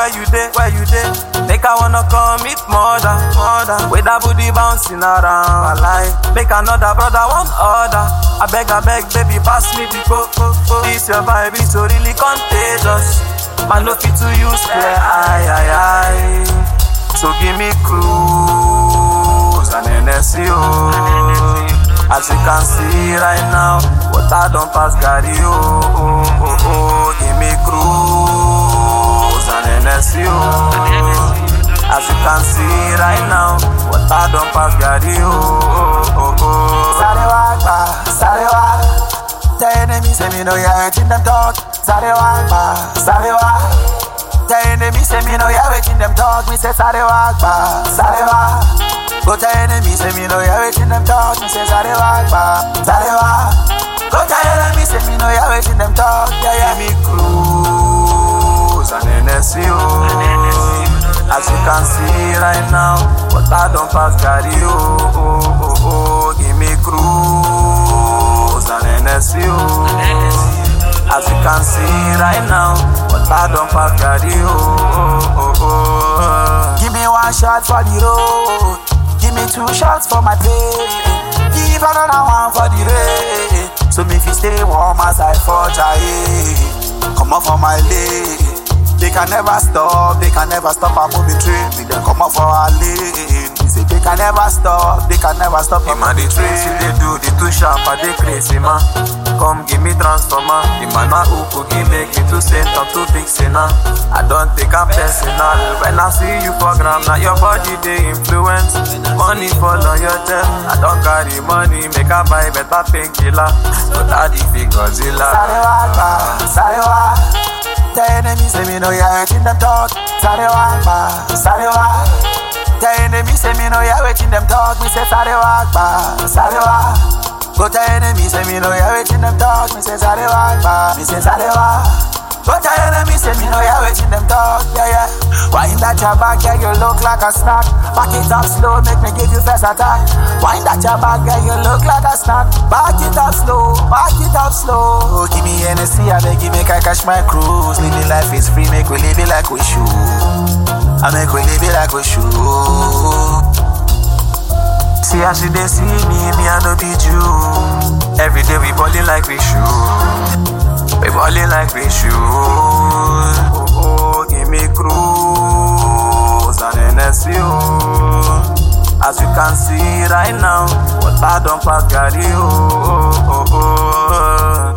where you dey? Make I wanna come meet mother. With that booty bouncing around. Make another brother one order. I beg, baby, pass me the coco. This your vibe is so really contagious. Man, no fit to use clear eye. So give me cruise and NSC. As you can see right now, water don't pass Gary. Give me cruise and NSC. As you can see right now, water don't pass Gary. Sarewa. Tell enemies say me know you're waiting them talk. Sarewa. Tell enemies say me know you're waiting them talk. Me say Sarewa. Go tell enemies say me know you're waiting them talk. Me say Sarewa. Go tell enemies say me know you're waiting them talk. Yeah. Give me cruise and NSC. As you can see right now, water don't pass Gary. Give me cruise and NSC. As you can see right now, water don't pass Gary. Give me one shot for the road. Give me two shots for my pay. Give another one for the rain. So me fi stay warm as I for Jai. Come up for my lane. They can never stop a moving train. Me then come up for a lane. Say they can never stop a man, the trace you they do, the too sharp, and they crazy man. Come give me transformer. The man who could give make me too saint or too big sinner. I don't take a personal. When I see you for gram, now your body they influence. Money fall on your chest. I don't carry money, make a buy better painkiller. But I the Godzilla. Sarewa. Tell enemies say me know you're waiting them talk. Sarewa. Tell enemies say me know you're waiting them talk. Me say Sarewa. Go tell enemies say me know you're waiting them talk. Me say Sarewa. Go tell enemies say me know you're waiting them talk. Yeah. Wind that your back, yeah, you look like a snack. Back it up slow, make me give you first attack. Wind that your back, yeah, you look like a snack. Back it up slow. Give me NSC, I beg you, make I catch my cruise. Living life is free, make we live it like we should. I make we live it like we should. See how she they see me I no be Jew. Every day we ballin' like we should. We ballin' like we should. Give me cruise and NSC. As you can see right now, water don't pass Gary.